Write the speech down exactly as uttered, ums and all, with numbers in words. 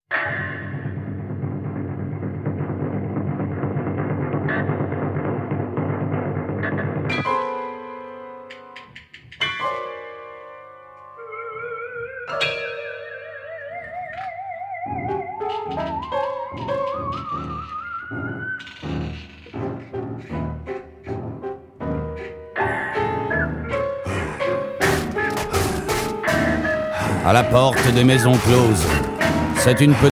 À la porte des maisons closes, c'est une petite